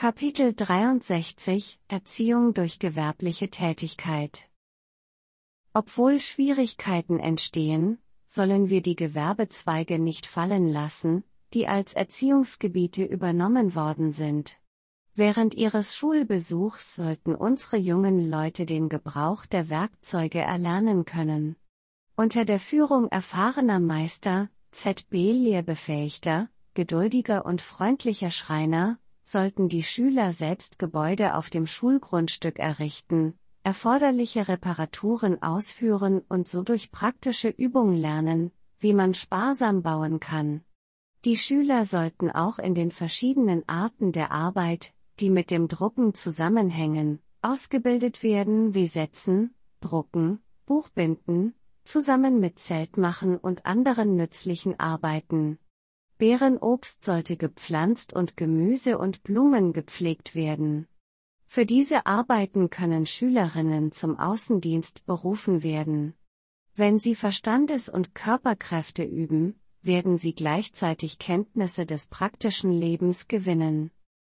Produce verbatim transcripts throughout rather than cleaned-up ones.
Kapitel dreiundsechzig Erziehung durch gewerbliche Tätigkeit. Obwohl Schwierigkeiten entstehen, sollen wir die Gewerbezweige nicht fallen lassen, die als Erziehungsgebiete übernommen worden sind. Während ihres Schulbesuchs sollten unsere jungen Leute den Gebrauch der Werkzeuge erlernen können. Unter der Führung erfahrener Meister, Z B-Lehrbefähigter, geduldiger und freundlicher Schreiner, sollten die Schüler selbst Gebäude auf dem Schulgrundstück errichten, erforderliche Reparaturen ausführen und so durch praktische Übung lernen, wie man sparsam bauen kann. Die Schüler sollten auch in den verschiedenen Arten der Arbeit, die mit dem Drucken zusammenhängen, ausgebildet werden wie Setzen, Drucken, Buchbinden, zusammen mit Zeltmachen und anderen nützlichen Arbeiten. Beerenobst sollte gepflanzt und Gemüse und Blumen gepflegt werden. Für diese Arbeiten können Schülerinnen zum Außendienst berufen werden. Wenn sie Verstandes- und Körperkräfte üben, werden sie gleichzeitig Kenntnisse des praktischen Lebens gewinnen.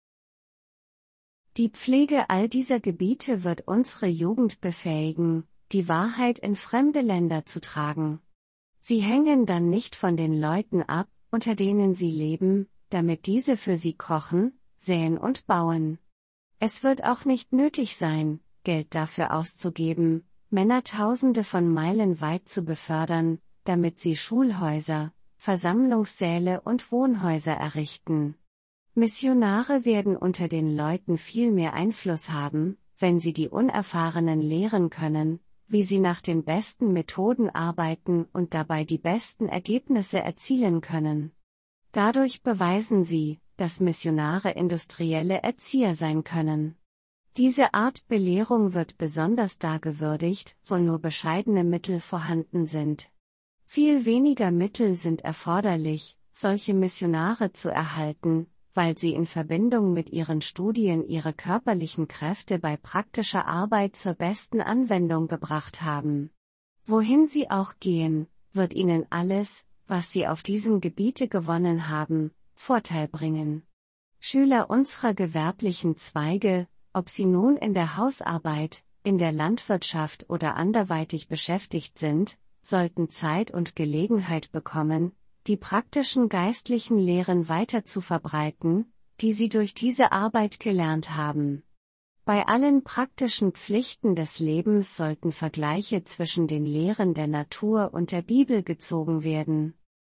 Die Pflege all dieser Gebiete wird unsere Jugend befähigen, die Wahrheit in fremde Länder zu tragen. Sie hängen dann nicht von den Leuten ab, unter denen sie leben, damit diese für sie kochen, säen und bauen. Es wird auch nicht nötig sein, Geld dafür auszugeben, Männer Tausende von Meilen weit zu befördern, damit sie Schulhäuser, Versammlungssäle und Wohnhäuser errichten. Missionare werden unter den Leuten viel mehr Einfluss haben, wenn sie die Unerfahrenen lehren können, wie sie nach den besten Methoden arbeiten und dabei die besten Ergebnisse erzielen können. Dadurch beweisen sie, dass Missionare industrielle Erzieher sein können. Diese Art Belehrung wird besonders da gewürdigt, wo nur bescheidene Mittel vorhanden sind. Viel weniger Mittel sind erforderlich, solche Missionare zu erhalten, weil sie in Verbindung mit ihren Studien ihre körperlichen Kräfte bei praktischer Arbeit zur besten Anwendung gebracht haben. Wohin sie auch gehen, wird ihnen alles, was sie auf diesem Gebiete gewonnen haben, Vorteil bringen. Schüler unserer gewerblichen Zweige, ob sie nun in der Hausarbeit, in der Landwirtschaft oder anderweitig beschäftigt sind, sollten Zeit und Gelegenheit bekommen, die praktischen geistlichen Lehren weiter zu verbreiten, die sie durch diese Arbeit gelernt haben. Bei allen praktischen Pflichten des Lebens sollten Vergleiche zwischen den Lehren der Natur und der Bibel gezogen werden.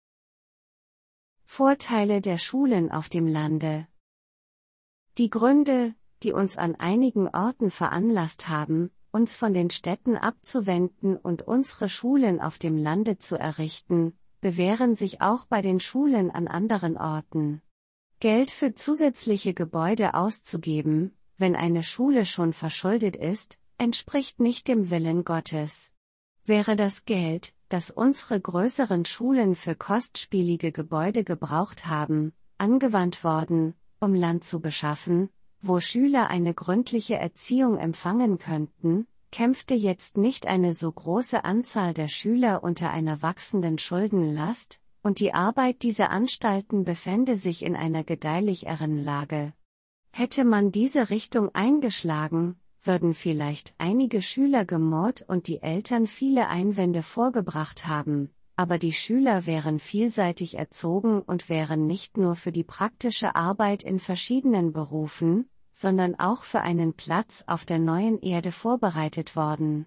Vorteile der Schulen auf dem Lande. Die Gründe, die uns an einigen Orten veranlasst haben, uns von den Städten abzuwenden und unsere Schulen auf dem Lande zu errichten, bewähren sich auch bei den Schulen an anderen Orten. Geld für zusätzliche Gebäude auszugeben, wenn eine Schule schon verschuldet ist, entspricht nicht dem Willen Gottes. Wäre das Geld, das unsere größeren Schulen für kostspielige Gebäude gebraucht haben, angewandt worden, um Land zu beschaffen, wo Schüler eine gründliche Erziehung empfangen könnten, kämpfte jetzt nicht eine so große Anzahl der Schüler unter einer wachsenden Schuldenlast, und die Arbeit dieser Anstalten befände sich in einer gedeihlicheren Lage. Hätte man diese Richtung eingeschlagen, würden vielleicht einige Schüler gemurrt und die Eltern viele Einwände vorgebracht haben, aber die Schüler wären vielseitig erzogen und wären nicht nur für die praktische Arbeit in verschiedenen Berufen, sondern auch für einen Platz auf der neuen Erde vorbereitet worden.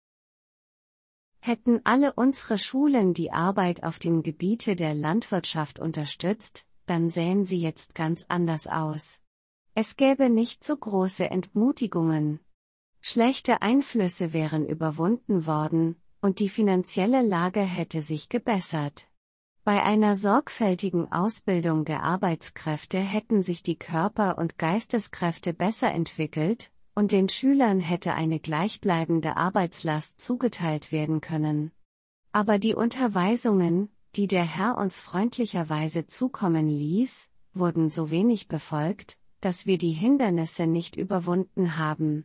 Hätten alle unsere Schulen die Arbeit auf dem Gebiete der Landwirtschaft unterstützt, dann sähen sie jetzt ganz anders aus. Es gäbe nicht so große Entmutigungen. Schlechte Einflüsse wären überwunden worden, und die finanzielle Lage hätte sich gebessert. Bei einer sorgfältigen Ausbildung der Arbeitskräfte hätten sich die Körper- und Geisteskräfte besser entwickelt, und den Schülern hätte eine gleichbleibende Arbeitslast zugeteilt werden können. Aber die Unterweisungen, die der Herr uns freundlicherweise zukommen ließ, wurden so wenig befolgt, dass wir die Hindernisse nicht überwunden haben.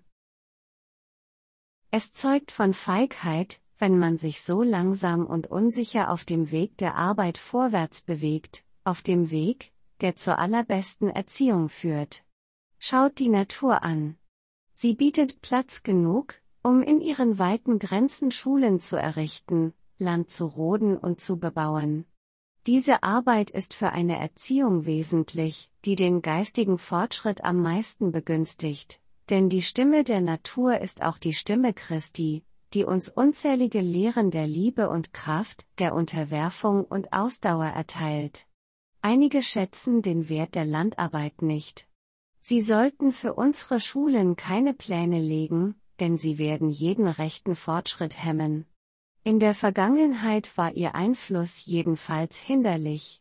Es zeugt von Feigheit, wenn man sich so langsam und unsicher auf dem Weg der Arbeit vorwärts bewegt, auf dem Weg, der zur allerbesten Erziehung führt. Schaut die Natur an. Sie bietet Platz genug, um in ihren weiten Grenzen Schulen zu errichten, Land zu roden und zu bebauen. Diese Arbeit ist für eine Erziehung wesentlich, die den geistigen Fortschritt am meisten begünstigt, denn die Stimme der Natur ist auch die Stimme Christi, die uns unzählige Lehren der Liebe und Kraft, der Unterwerfung und Ausdauer erteilt. Einige schätzen den Wert der Landarbeit nicht. Sie sollten für unsere Schulen keine Pläne legen, denn sie werden jeden rechten Fortschritt hemmen. In der Vergangenheit war ihr Einfluss jedenfalls hinderlich.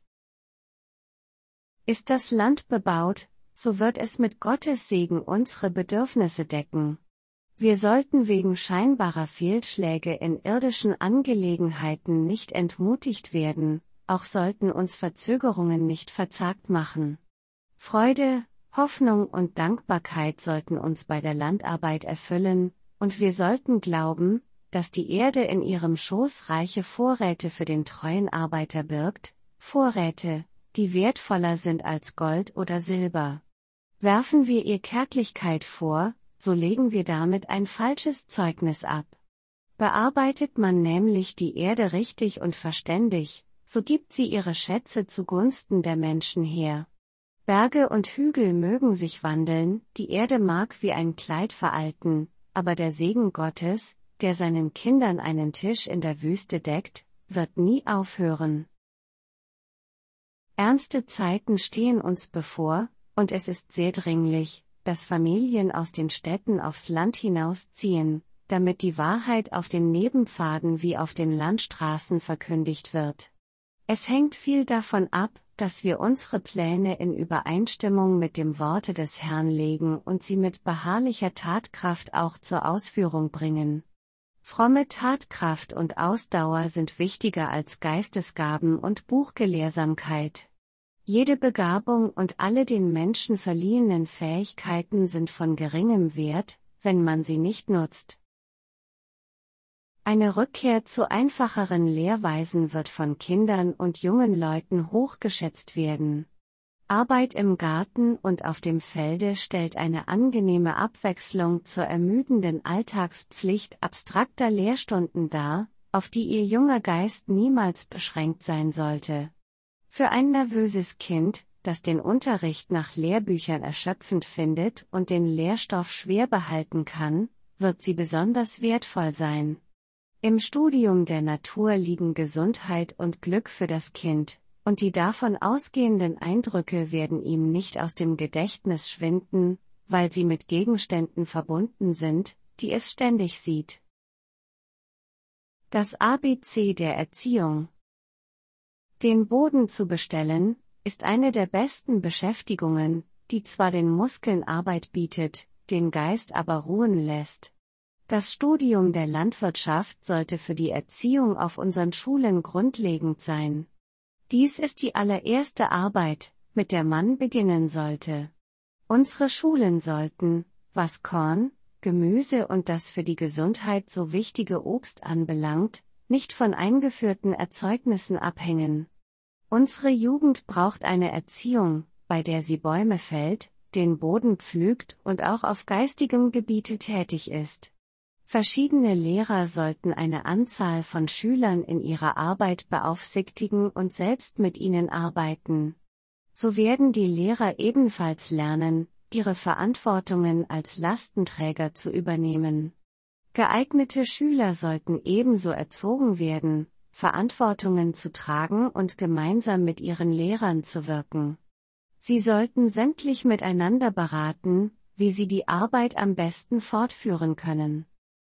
Ist das Land bebaut, so wird es mit Gottes Segen unsere Bedürfnisse decken. Wir sollten wegen scheinbarer Fehlschläge in irdischen Angelegenheiten nicht entmutigt werden, auch sollten uns Verzögerungen nicht verzagt machen. Freude, Hoffnung und Dankbarkeit sollten uns bei der Landarbeit erfüllen, und wir sollten glauben, dass die Erde in ihrem Schoß reiche Vorräte für den treuen Arbeiter birgt, Vorräte, die wertvoller sind als Gold oder Silber. Werfen wir ihr Kärglichkeit vor, so legen wir damit ein falsches Zeugnis ab. Bearbeitet man nämlich die Erde richtig und verständig, so gibt sie ihre Schätze zugunsten der Menschen her. Berge und Hügel mögen sich wandeln, die Erde mag wie ein Kleid veralten, aber der Segen Gottes, der seinen Kindern einen Tisch in der Wüste deckt, wird nie aufhören. Ernste Zeiten stehen uns bevor, und es ist sehr dringlich, dass Familien aus den Städten aufs Land hinausziehen, damit die Wahrheit auf den Nebenpfaden wie auf den Landstraßen verkündigt wird. Es hängt viel davon ab, dass wir unsere Pläne in Übereinstimmung mit dem Worte des Herrn legen und sie mit beharrlicher Tatkraft auch zur Ausführung bringen. Fromme Tatkraft und Ausdauer sind wichtiger als Geistesgaben und Buchgelehrsamkeit. Jede Begabung und alle den Menschen verliehenen Fähigkeiten sind von geringem Wert, wenn man sie nicht nutzt. Eine Rückkehr zu einfacheren Lehrweisen wird von Kindern und jungen Leuten hochgeschätzt werden. Arbeit im Garten und auf dem Felde stellt eine angenehme Abwechslung zur ermüdenden Alltagspflicht abstrakter Lehrstunden dar, auf die ihr junger Geist niemals beschränkt sein sollte. Für ein nervöses Kind, das den Unterricht nach Lehrbüchern erschöpfend findet und den Lehrstoff schwer behalten kann, wird sie besonders wertvoll sein. Im Studium der Natur liegen Gesundheit und Glück für das Kind, und die davon ausgehenden Eindrücke werden ihm nicht aus dem Gedächtnis schwinden, weil sie mit Gegenständen verbunden sind, die es ständig sieht. Das A B C der Erziehung. Den Boden zu bestellen, ist eine der besten Beschäftigungen, die zwar den Muskeln Arbeit bietet, den Geist aber ruhen lässt. Das Studium der Landwirtschaft sollte für die Erziehung auf unseren Schulen grundlegend sein. Dies ist die allererste Arbeit, mit der man beginnen sollte. Unsere Schulen sollten, was Korn, Gemüse und das für die Gesundheit so wichtige Obst anbelangt, nicht von eingeführten Erzeugnissen abhängen. Unsere Jugend braucht eine Erziehung, bei der sie Bäume fällt, den Boden pflügt und auch auf geistigem Gebiete tätig ist. Verschiedene Lehrer sollten eine Anzahl von Schülern in ihrer Arbeit beaufsichtigen und selbst mit ihnen arbeiten. So werden die Lehrer ebenfalls lernen, ihre Verantwortungen als Lastenträger zu übernehmen. Geeignete Schüler sollten ebenso erzogen werden, Verantwortungen zu tragen und gemeinsam mit ihren Lehrern zu wirken. Sie sollten sämtlich miteinander beraten, wie sie die Arbeit am besten fortführen können.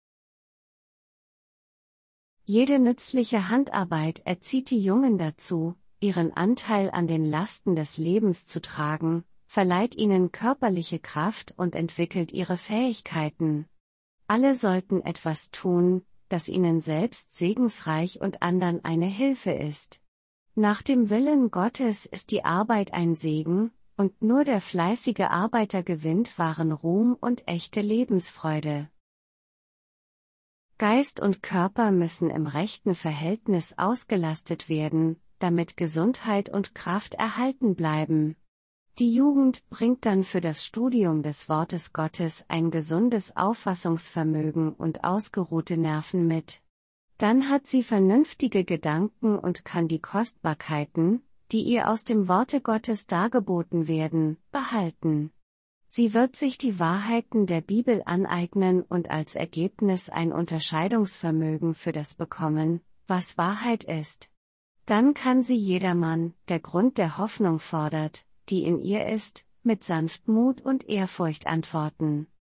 Jede nützliche Handarbeit erzieht die Jungen dazu, ihren Anteil an den Lasten des Lebens zu tragen, verleiht ihnen körperliche Kraft und entwickelt ihre Fähigkeiten. Alle sollten etwas tun, das ihnen selbst segensreich und anderen eine Hilfe ist. Nach dem Willen Gottes ist die Arbeit ein Segen, und nur der fleißige Arbeiter gewinnt wahren Ruhm und echte Lebensfreude. Geist und Körper müssen im rechten Verhältnis ausgelastet werden, damit Gesundheit und Kraft erhalten bleiben. Die Jugend bringt dann für das Studium des Wortes Gottes ein gesundes Auffassungsvermögen und ausgeruhte Nerven mit. Dann hat sie vernünftige Gedanken und kann die Kostbarkeiten, die ihr aus dem Worte Gottes dargeboten werden, behalten. Sie wird sich die Wahrheiten der Bibel aneignen und als Ergebnis ein Unterscheidungsvermögen für das bekommen, was Wahrheit ist. Dann kann sie jedermann, der Grund der Hoffnung fordert, die in ihr ist, mit Sanftmut und Ehrfurcht antworten.